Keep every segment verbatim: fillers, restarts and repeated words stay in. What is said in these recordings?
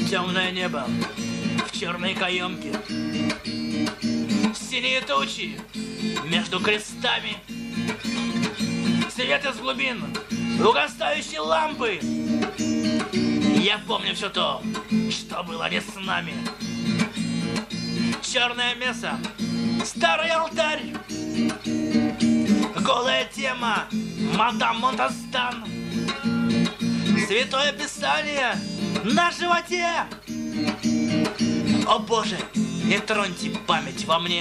Темное небо в черной каемке, синие тучи между крестами, свет из глубин угасающей лампы. Я помню все то, что было не с нами. Черное место, старый алтарь, голая тема, мадам Монтастан, Святое Писание на животе. О Боже, не троньте память во мне.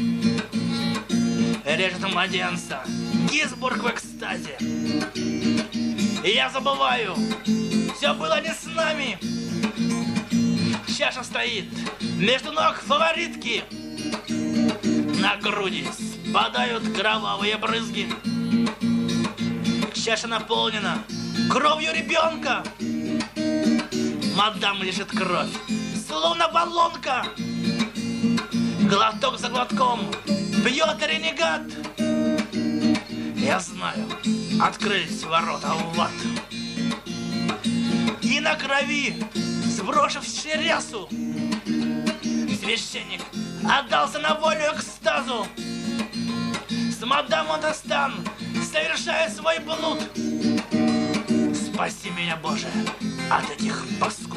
Режет младенца, Гинзбург в экстазе. И я забываю, все было не с нами. Чаша стоит между ног фаворитки. На груди спадают кровавые брызги. Чаша наполнена кровью ребенка. Мадам лежит кровь, словно баллонка. Глоток за глотком бьет ренегат. Я знаю, открылись ворота в ад. И на крови, сброшивши рясу, священник отдался на волю экстазу. С мадам Монтастан совершая свой блуд. Спаси меня, Боже, от этих паскуд.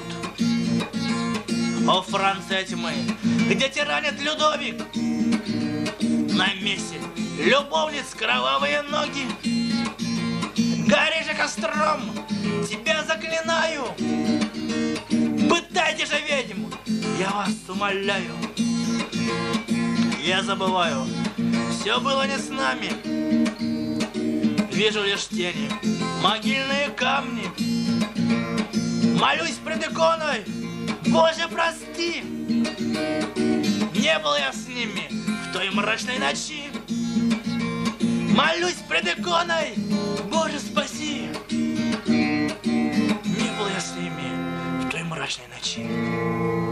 О, Франция тьмы, где тиранит Людовик, на месте любовниц кровавые ноги. Гори же костром, тебя заклинаю. Пытайте же ведьм, я вас умоляю. Я забываю, все было не с нами. Вижу лишь тени, могильные камни. Молюсь пред иконой, Боже, прости. Не был я с ними в той мрачной ночи. Молюсь пред иконой, Боже, спаси. Не был я с ними в той мрачной ночи.